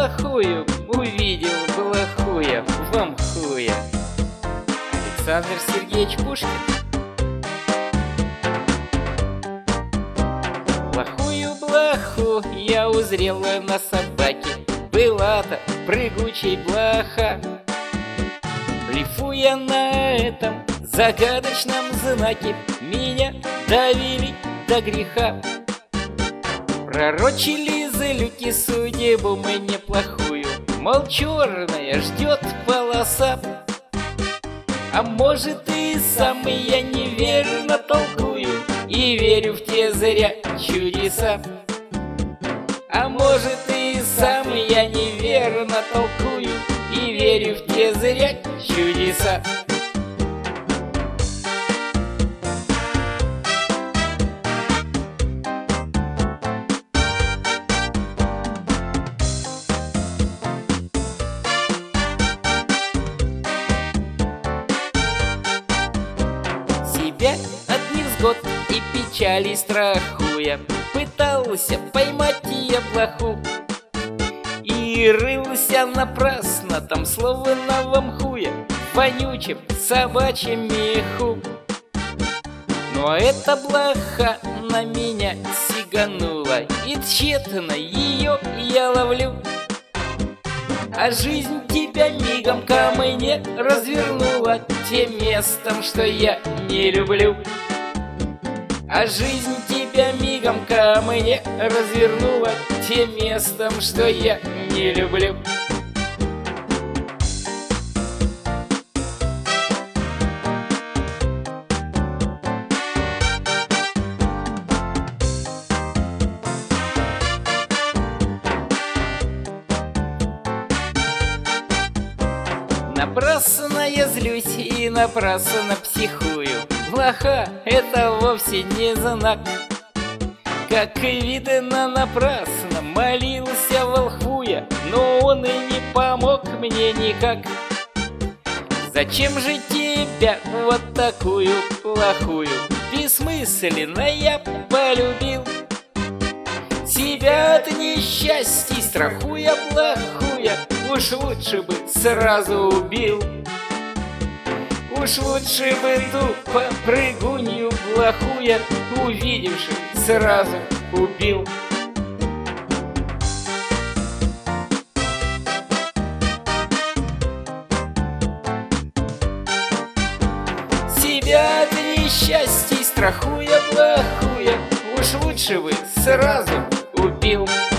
плохую, увидел плохую вам хуя. Александр Сергеевич Пушкин. Плохую блоху я узрел на собаке, была-то прыгучей блоха. Блефуя на этом загадочном знаке, меня довели до греха. Пророчили злюки судьбу мне плохую, мол, черная ждет полоса. А может, и сам я неверно толкую и верю в те зря чудеса. А может, и сам я неверно толкую и верю в те зря чудеса. Себя от невзгод и печали страхуя, пытался поймать я блоху и рылся напрасно там, словно в мхуе, в вонючем собачьем меху. Но эта блоха на меня сиганула, и тщетно ее я ловлю. А жизнь тебя мигом ко мне развернула тем местом, что я не люблю. А жизнь тебя мигом ко мне развернула тем местом, что я не люблю. Напрасно я злюсь и напрасно психую. Блоха — это вовсе не знак. Как и видно, напрасно молился волхву я, но он и не помог мне никак. Зачем же тебя вот такую плохую, бессмысленно я полюбил? Себя от несчастий страхуя плохуя, уж лучше бы сразу убил. Уж лучше бы ту попрыгунью плохуя, увидевши, сразу убил. Себя от несчастий страхуя плохуя, уж лучше бы сразу убил.